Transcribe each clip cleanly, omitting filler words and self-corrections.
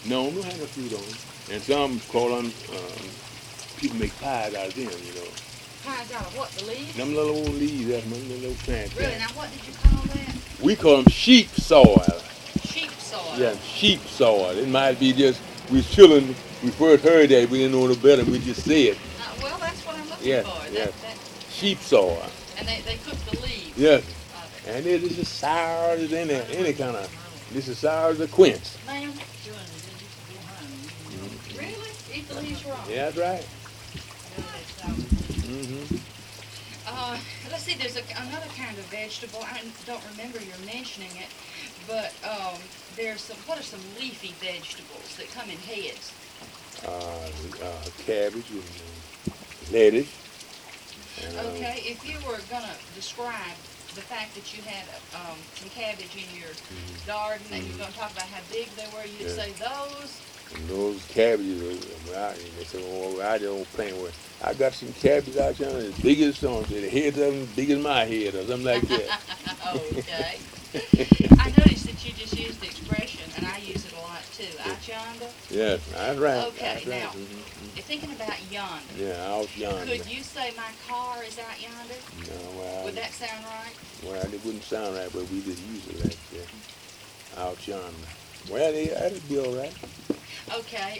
No, no have no fruit on them. And some call them, people make pies out of them, you know. Pies out of what, the leaves? Them little old leaves, that's them little plants. Really? Now what did you call that? We call them sheep soil. Sheep soil. Yeah, sheep soil. It might be just, we children, we first heard that, we didn't know no better, we just said. Well, that's what I'm looking Yes, for. yes. That, Sheep soil. and they cook the leaves. Yes. Of it. And it is as sour as any kind of, this is sour as a quince. Ma'am? Really? Eat the leaves raw? Yeah, that's right. Mm-hmm. Let's see, there's another kind of vegetable. I don't remember your mentioning it, but there's some, what are some leafy vegetables that come in heads? Cabbage and lettuce. And, Okay, if you were going to describe the fact that you had some cabbage in your garden and you're going to talk about how big they were, you'd say those. And those cabbages, they say, oh, I don't plant with. I got some cabbage out here as big as some, the heads of them as big as my head or something like that. Okay. I noticed that you just used the expression, and I use it a lot too, out yonder. Yes, that's right. Okay, that's right. now, you're thinking about yonder. Yeah, out yonder. Could you say my car is out yonder? No, well, Would that sound right? well, it wouldn't sound right, but we just use it like that. Out yonder. Well, that'd be all right. Okay,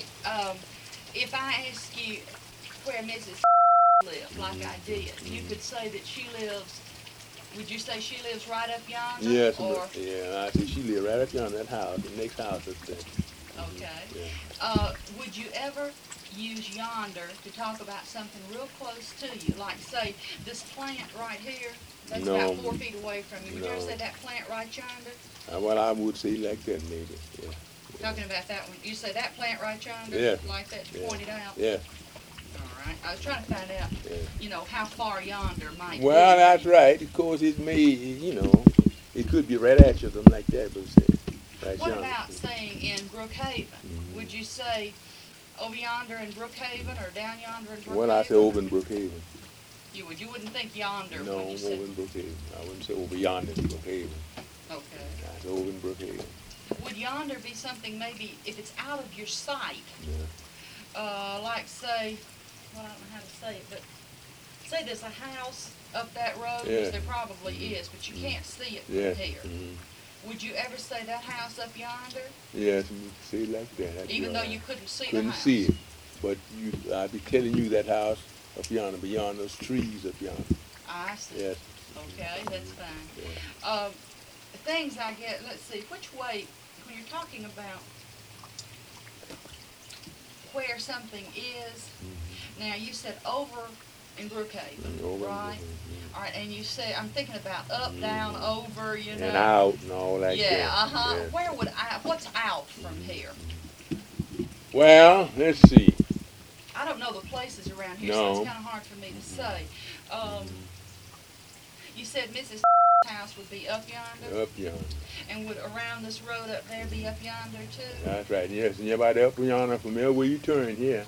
if I ask you where Mrs. lives, like I did, you could say that she lives, would you say she lives right up yonder? Yes, Or, yeah, I see she lives right up yonder, that house, the next house up there. okay. Yeah. Would you ever use yonder to talk about something real close to you? Like, say, this plant right here, that's No. about 4 feet away from you. Would you ever No. say that plant right yonder? Well, I would say like that maybe, yeah. Talking about that one, you say that plant right yonder? Yeah. Like that, you Yeah. pointed out? Yeah, All right. I was trying to find out, yeah. you know, how far yonder might Well, be. that's right. Of course, it may, you know, it could be right at you, something like that, but say, right What yonder. about saying in Brookhaven? Would you say over yonder in Brookhaven or down yonder in Brookhaven? Well, I say over in Brookhaven. You would. You wouldn't think yonder. No, would over you say? in Brookhaven. I wouldn't say over yonder in Brookhaven. Okay. I say over in Brookhaven. Would yonder be something maybe if it's out of your sight? Yeah. Like say, well, I don't know how to say it, but say there's a house up that road, Yeah. which there probably is, but you can't see it from Yeah. here. Mm-hmm. Would you ever say that house up yonder, Yes, you say it like that. That'd be even all though right. you couldn't see the Couldn't house? see it, but I'd be telling you that house up yonder, beyond those trees up yonder. I see. Yes. Okay, that's fine. Yeah. Things I get, let's see, which way, when you're talking about where something is, now you said over in Brookhaven, Over in right? Brookhaven, All right, and you said, I'm thinking about up, down, over, you know. And out and all like that. Yeah, uh-huh. Yeah. Where would I, what's out from here? Well, let's see. I don't know the places around here, so No. it's kind of hard for me to say. You said Mrs. house would be up yonder, Up yonder. and would around this road up there be up yonder too? That's right. Yes, and everybody up yonder from there where you turn, yeah.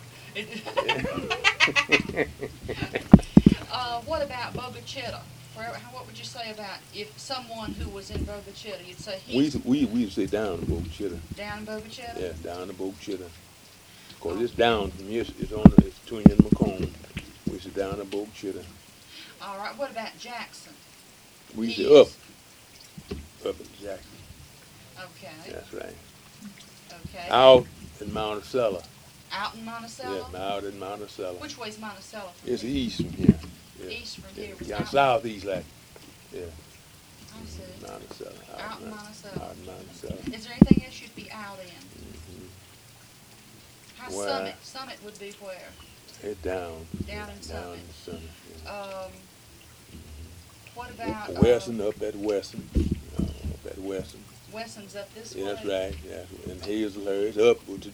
What about Bogachita? What would you say about if someone who was in Bogachita, you'd say he's We say down to Bogachita. down in Bogachita? Yeah, down to Bogachita. Of course, it's down from here. It's between you and Macomb. We say down to Bogachita. All right. What about Jackson? We say He's- up in Jackson. Okay. That's right. Okay. Out in Monticello. Out in Monticello? Yeah, out in Monticello. Which way's Monticello from It's here? east from here. Yeah. East from Yeah, here. was yeah, out. southeast like. Yeah, I see. Monticello. Out in Monticello. Out in Monticello. Is there anything else you'd be out in? How Well, Summit? Summit would be where? It's down. Down in Down Summit. in Summit. Yeah. What about Wesson, up at Wesson. Up at Wesson. Wesson's up this Yeah, way? that's right. Yeah. And Hazelhurst up to